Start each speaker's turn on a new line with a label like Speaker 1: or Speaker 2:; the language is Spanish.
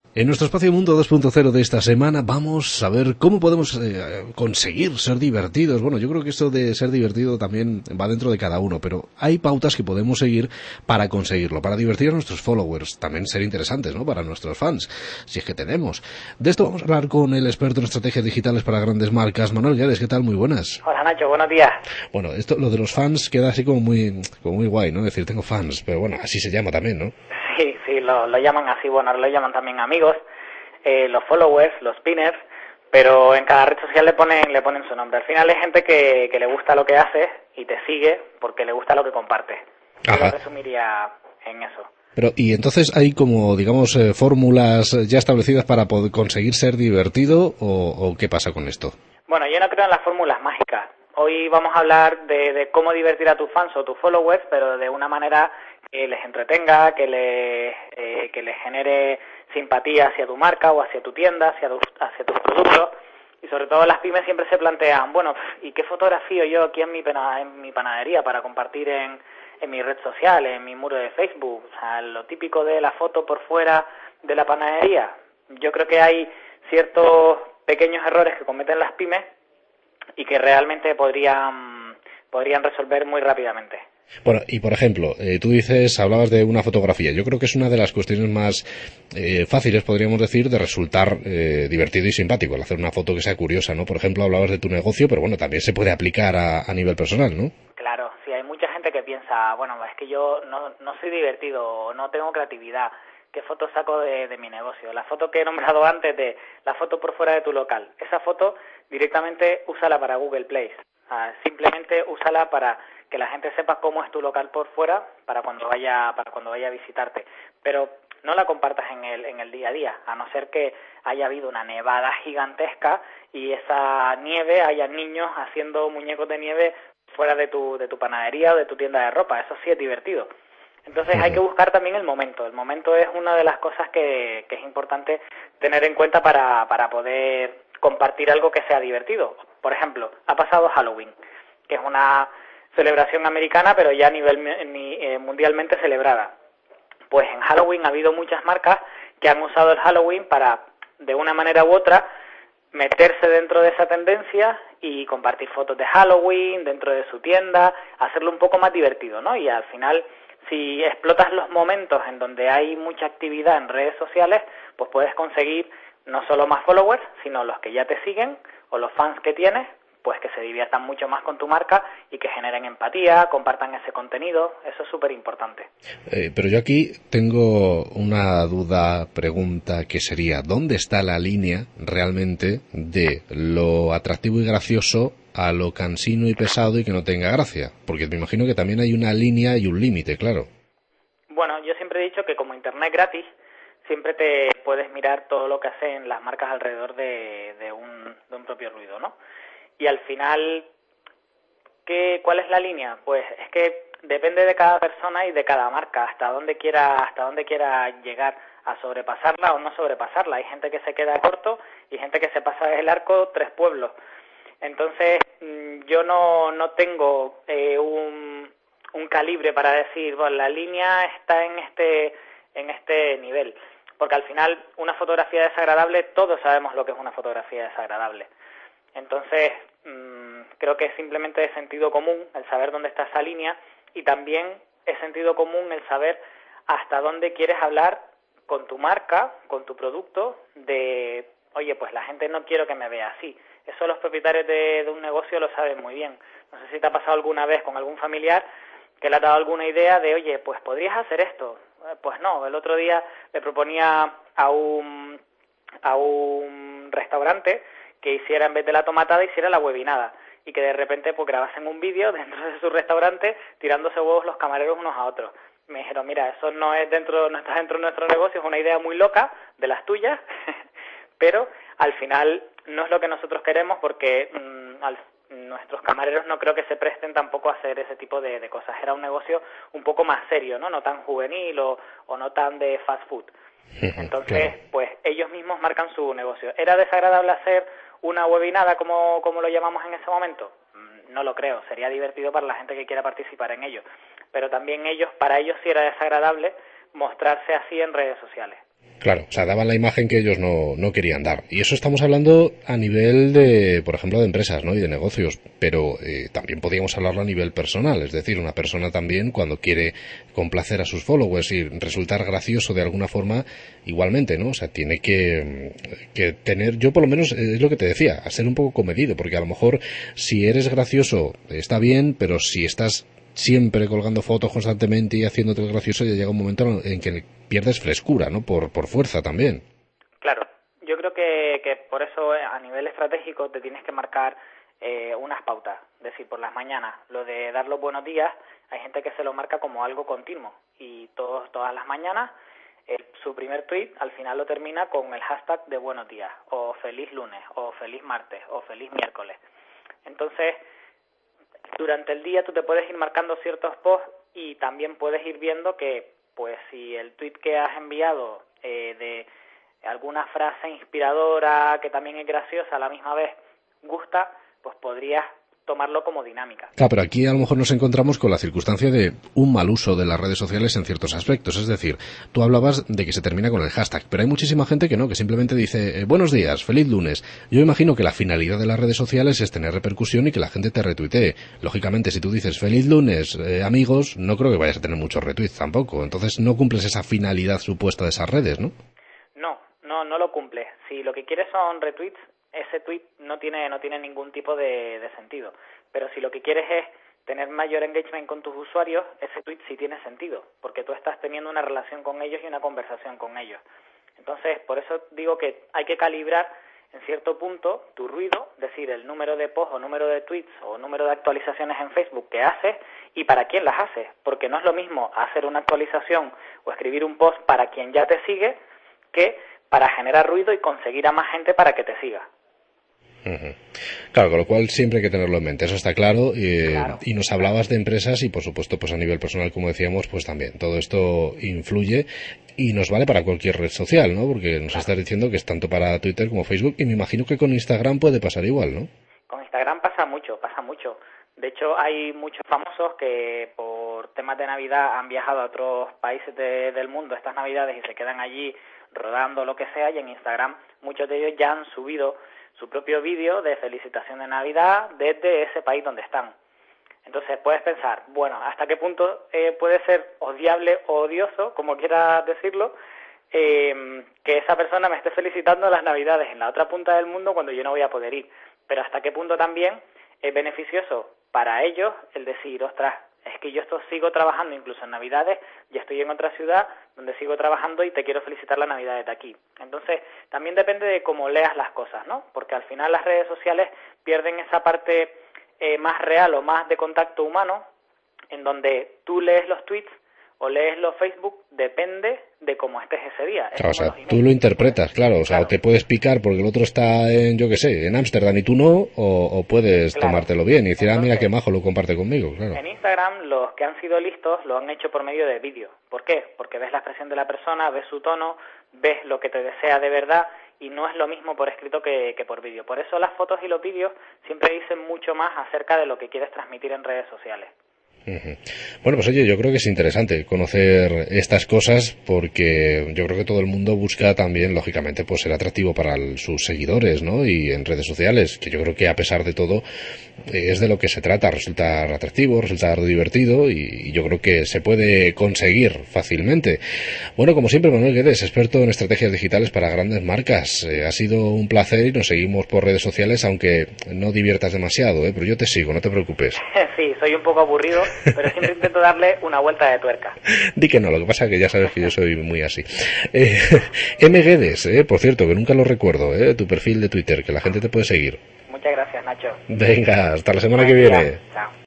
Speaker 1: En nuestro espacio Mundo 2.0 de esta semana vamos a ver cómo podemos conseguir ser divertidos. Bueno, yo creo que esto de ser divertido también va dentro de cada uno, pero hay pautas que podemos seguir para conseguirlo, para divertir a nuestros followers, también ser interesantes, ¿no?, para nuestros fans, si es que tenemos. De esto vamos a hablar con el experto en estrategias digitales para grandes marcas, Manuel Guedes. ¿Qué tal? Muy buenas.
Speaker 2: Hola Nacho, buenos días.
Speaker 1: Bueno, esto, lo de los fans queda así como muy guay, ¿no? Decir, tengo fans, pero bueno, así se llama también, ¿no?
Speaker 2: Sí, lo llaman así, bueno, lo llaman también amigos, los followers, los pinners, pero en cada red social le ponen su nombre. Al final es gente que le gusta lo que haces y te sigue porque le gusta lo que compartes. Yo lo resumiría en eso.
Speaker 1: Pero, y entonces hay como, digamos, fórmulas ya establecidas para poder conseguir ser divertido, o ¿qué pasa con esto?
Speaker 2: Bueno, yo no creo en las fórmulas mágicas. Hoy vamos a hablar de cómo divertir a tus fans o tus followers, pero de una manera que les entretenga, que les genere simpatía hacia tu marca o hacia tu tienda, hacia tus productos. Y sobre todo las pymes siempre se plantean, bueno, ¿y qué fotografío yo aquí en mi panadería para compartir en mi red social, en mi muro de Facebook? O sea, lo típico de la foto por fuera de la panadería. Yo creo que hay ciertos pequeños errores que cometen las pymes y que realmente podrían resolver muy rápidamente.
Speaker 1: Bueno, y por ejemplo, tú hablabas de una fotografía. Yo creo que es una de las cuestiones más fáciles, podríamos decir, de resultar divertido y simpático, el hacer una foto que sea curiosa, ¿no? Por ejemplo, hablabas de tu negocio, pero bueno, también se puede aplicar a nivel personal, ¿no?
Speaker 2: Claro, sí, hay mucha gente que piensa, bueno, es que yo no soy divertido, no tengo creatividad. ¿Qué foto saco de mi negocio? La foto que he nombrado antes, de la foto por fuera de tu local. Esa foto directamente úsala para Google Play. Simplemente úsala para que la gente sepa cómo es tu local por fuera para cuando vaya a visitarte. Pero no la compartas en el día a día, a no ser que haya habido una nevada gigantesca y esa nieve haya niños haciendo muñecos de nieve fuera de tu panadería o de tu tienda de ropa. Eso sí es divertido. Entonces hay que buscar también el momento. El momento es una de las cosas que es importante tener en cuenta para poder compartir algo que sea divertido. Por ejemplo, ha pasado Halloween, que es una celebración americana, pero ya a nivel mundialmente celebrada. Pues en Halloween ha habido muchas marcas que han usado el Halloween para, de una manera u otra, meterse dentro de esa tendencia y compartir fotos de Halloween dentro de su tienda, hacerlo un poco más divertido, ¿no? Y al final, si explotas los momentos en donde hay mucha actividad en redes sociales, pues puedes conseguir no solo más followers, sino los que ya te siguen o los fans que tienes, pues que se diviertan mucho más con tu marca y que generen empatía, compartan ese contenido. Eso es súper importante.
Speaker 1: Pero yo aquí tengo una pregunta, que sería, ¿dónde está la línea realmente de lo atractivo y gracioso a lo cansino y pesado y que no tenga gracia? Porque me imagino que también hay una línea y un límite, claro.
Speaker 2: Bueno, yo siempre he dicho que como internet gratis, siempre te puedes mirar todo lo que hacen las marcas alrededor de un propio ruido, ¿no? Y al final, ¿cuál es la línea? Pues es que depende de cada persona y de cada marca, hasta dónde quiera llegar a sobrepasarla o no sobrepasarla. Hay gente que se queda corto y gente que se pasa el arco 3 pueblos. Entonces, yo no tengo un calibre para decir, bueno, la línea está en este nivel. Porque al final, una fotografía desagradable, todos sabemos lo que es una fotografía desagradable. Entonces, creo que es simplemente de sentido común el saber dónde está esa línea, y también es sentido común el saber hasta dónde quieres hablar con tu marca, con tu producto, de, oye, pues la gente no quiero que me vea así. Eso los propietarios de un negocio lo saben muy bien. No sé si te ha pasado alguna vez con algún familiar que le ha dado alguna idea de, oye, pues podrías hacer esto. Pues no, el otro día le proponía a un restaurante que hiciera, en vez de la tomatada, hiciera la huevinada, y que de repente pues grabasen un vídeo dentro de su restaurante tirándose huevos los camareros unos a otros. Me dijeron, mira, eso no está dentro de nuestro negocio, es una idea muy loca de las tuyas, pero al final no es lo que nosotros queremos, porque nuestros camareros no creo que se presten tampoco a hacer ese tipo de cosas. Era un negocio un poco más serio, no tan juvenil o no tan de fast food. Entonces, claro, pues ellos mismos marcan su negocio. ¿Era desagradable hacer una webinada como lo llamamos en ese momento? No lo creo. Sería divertido para la gente que quiera participar en ello. Pero también para ellos sí era desagradable mostrarse así en redes sociales.
Speaker 1: Claro, o sea, daban la imagen que ellos no querían dar. Y eso estamos hablando a nivel de, por ejemplo, de empresas, ¿no? Y de negocios. Pero también podríamos hablarlo a nivel personal. Es decir, una persona también, cuando quiere complacer a sus followers y resultar gracioso de alguna forma, igualmente, ¿no? O sea, tiene que tener, yo por lo menos, es lo que te decía, a ser un poco comedido. Porque a lo mejor, si eres gracioso, está bien, pero si estás siempre colgando fotos constantemente y haciéndote el gracioso, ya llega un momento en que pierdes frescura, ¿no? Por fuerza también.
Speaker 2: Claro, yo creo que por eso a nivel estratégico te tienes que marcar unas pautas. Es decir, por las mañanas, lo de dar los buenos días, hay gente que se lo marca como algo continuo y todas las mañanas su primer tweet al final lo termina con el hashtag de buenos días, o feliz lunes, o feliz martes, o feliz miércoles. Entonces, durante el día tú te puedes ir marcando ciertos posts y también puedes ir viendo que, pues, si el tweet que has enviado de alguna frase inspiradora que también es graciosa a la misma vez gusta, pues podrías tomarlo como dinámica.
Speaker 1: Claro, pero aquí a lo mejor nos encontramos con la circunstancia de un mal uso de las redes sociales en ciertos aspectos. Es decir, tú hablabas de que se termina con el hashtag, pero hay muchísima gente que no, que simplemente dice buenos días, feliz lunes. Yo imagino que la finalidad de las redes sociales es tener repercusión y que la gente te retuitee. Lógicamente, si tú dices feliz lunes, amigos, no creo que vayas a tener muchos retweets tampoco. Entonces no cumples esa finalidad supuesta de esas redes, ¿no?
Speaker 2: No lo cumple. Si lo que quieres son retweets, ese tweet no tiene ningún tipo de sentido. Pero si lo que quieres es tener mayor engagement con tus usuarios, ese tweet sí tiene sentido, porque tú estás teniendo una relación con ellos y una conversación con ellos. Entonces, por eso digo que hay que calibrar en cierto punto tu ruido, es decir, el número de posts o número de tweets o número de actualizaciones en Facebook que haces y para quién las haces, porque no es lo mismo hacer una actualización o escribir un post para quien ya te sigue que para generar ruido y conseguir a más gente para que te siga.
Speaker 1: Uh-huh. Claro, con lo cual siempre hay que tenerlo en mente, eso está claro.
Speaker 2: Claro.
Speaker 1: Y nos hablabas de empresas y por supuesto pues a nivel personal, como decíamos, pues también todo esto influye y nos vale para cualquier red social, ¿no? Porque nos estás diciendo que es tanto para Twitter como Facebook y me imagino que con Instagram puede pasar igual, ¿no?
Speaker 2: Con Instagram pasa mucho. De hecho, hay muchos famosos que por temas de Navidad han viajado a otros países del mundo estas Navidades y se quedan allí rodando lo que sea, y en Instagram muchos de ellos ya han subido su propio vídeo de felicitación de Navidad desde ese país donde están. Entonces puedes pensar, bueno, ¿hasta qué punto puede ser odiable o odioso, como quieras decirlo, que esa persona me esté felicitando las Navidades en la otra punta del mundo cuando yo no voy a poder ir? Pero ¿hasta qué punto también es beneficioso para ellos el decir, ostras, es que yo sigo trabajando incluso en Navidades, ya estoy en otra ciudad donde sigo trabajando y te quiero felicitar la Navidad desde aquí? Entonces, también depende de cómo leas las cosas, ¿no? Porque al final las redes sociales pierden esa parte más real o más de contacto humano, en donde tú lees los tweets o lees los Facebook, depende de cómo estés ese día.
Speaker 1: Claro, o sea, tú lo interpretas, claro, o sea, claro. O te puedes picar porque el otro está en, yo qué sé, en Ámsterdam y tú no, o puedes tomártelo bien y decir, mira qué majo, lo comparte conmigo, claro.
Speaker 2: En Instagram, los que han sido listos lo han hecho por medio de vídeo. ¿Por qué? Porque ves la expresión de la persona, ves su tono, ves lo que te desea de verdad, y no es lo mismo por escrito que por vídeo. Por eso las fotos y los vídeos siempre dicen mucho más acerca de lo que quieres transmitir en redes sociales.
Speaker 1: Uh-huh. Bueno, pues oye, yo creo que es interesante conocer estas cosas porque yo creo que todo el mundo busca también, lógicamente, pues ser atractivo para sus seguidores, ¿no? Y en redes sociales, que yo creo que a pesar de todo es de lo que se trata, resultar atractivo, resultar divertido y yo creo que se puede conseguir fácilmente. Bueno, como siempre, Manuel Guedes, experto en estrategias digitales para grandes marcas. Ha sido un placer y nos seguimos por redes sociales, aunque no diviertas demasiado, pero yo te sigo, no te preocupes.
Speaker 2: Sí, soy un poco aburrido, pero siempre intento darle una vuelta de tuerca.
Speaker 1: Di que no, lo que pasa es que ya sabes que yo soy muy así. M. Guedes, por cierto, que nunca lo recuerdo, tu perfil de Twitter, que la gente te puede seguir.
Speaker 2: Muchas gracias, Nacho.
Speaker 1: Venga, hasta la semana que viene.
Speaker 2: Chao.